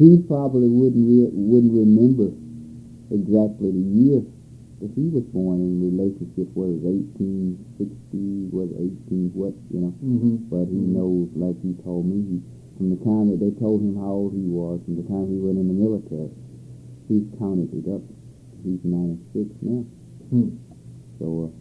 He probably wouldn't remember exactly the year that he was born in relationship, whether it was 1860, whether 18 what, But he knows, like he told me, from the time that they told him how old he was, from the time he went in the military, he's counted it up. He's 96 now. So,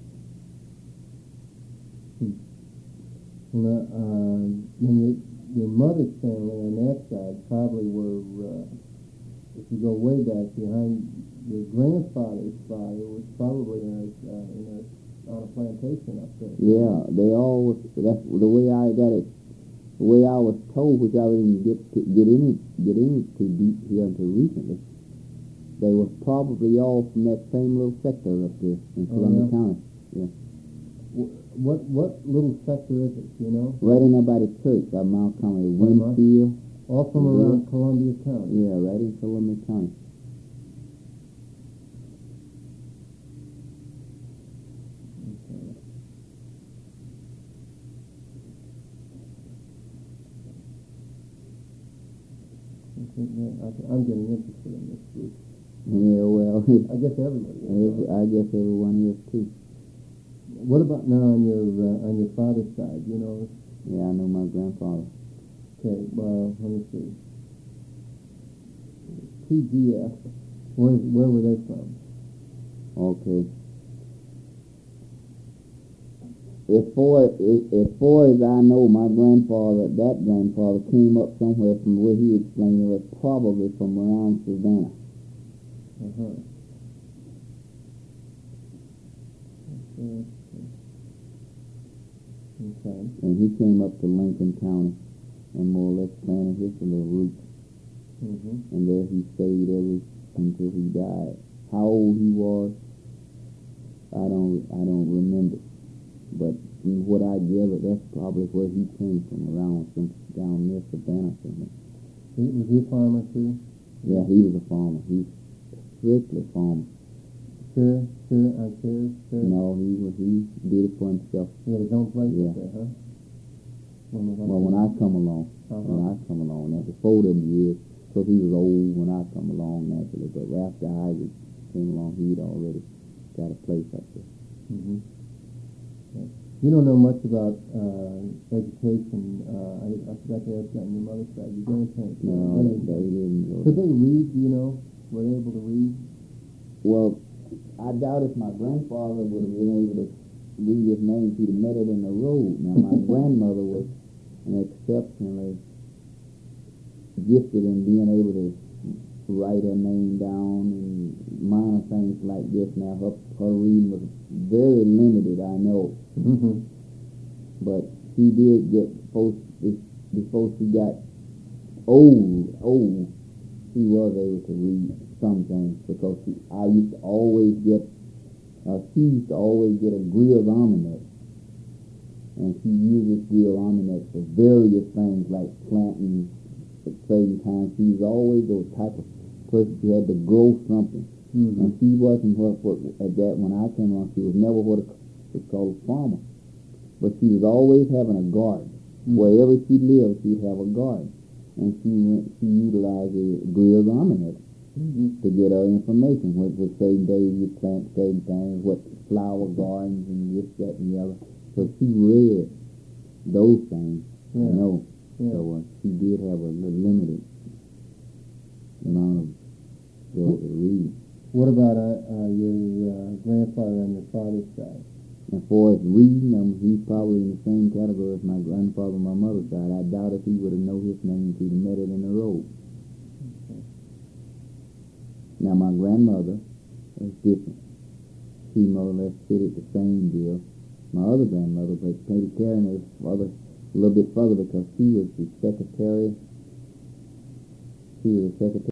your mother's family on that side probably were, if you go way back behind your grandfather's father, was probably on a plantation up there. Yeah, they all. That's the way I got it. The way I was told, which I didn't get into too deep here until recently. They were probably all from that same little sector up there in Columbia County. Yeah. What little sector is it, Right in there by the church, by Mount Carmel, Winfield. All from around Columbia County? Yeah, right in Columbia County. I'm getting interested in this group. Yeah, well, I guess everybody is. I guess everyone is too. What about now on your father's side? Yeah, I know my grandfather. Okay, well, let me see. TGF, where were they from? Okay. As far as I know, my that grandfather came up somewhere from where he explained it was probably from around Savannah. Okay. And he came up to Lincoln County and more or less planted his little roots. And there he stayed until he died. How old he was, I don't remember. But from what I gather, that's probably where he came from, down near Savannah somewhere. Was he a farmer too? Yeah, he was a farmer. He was strictly a farmer. Sure. No, he did it for himself. He had his own place there, huh? When I come along, that's before them years, because he was old when I come along naturally. But after I came along, he'd already got a place up there. You don't know much about education. I forgot to ask that on your mother's side. Your grandparents? No, they didn't. Could they read? Were they able to read? Well, I doubt if my grandfather would have been able to read his name. He'd have met it in the road. Now, my grandmother was an exceptionally gifted in being able to write her name down and minor things like this. Now, her reading was very limited, I know. But she did get, before she got old, she was able to read some things, because she used to always get a Greer's Almanac, and she used this Greer's Almanac for various things like planting at certain times. She was always those type of person. She had to grow something, and she wasn't what at that when I came along. She was never what was called a farmer, but she was always having a garden. Wherever she lived, she'd have a garden, and she utilized the Greer's Almanac to get her information. What certain days you plant certain things, what flower gardens and this, that, and the other. So she read those things. Yeah. So she did have a limited amount of ability to read. What about your grandfather on your father's side? As far as reading, he's probably in the same category as my grandfather on my mother's side. I doubt if he would have known his name if he'd have met it in the road. Now, my grandmother is different. She more or less fitted the same deal. My other grandmother, but Katie Karen is a little bit further, because she was the secretary. She was the secretary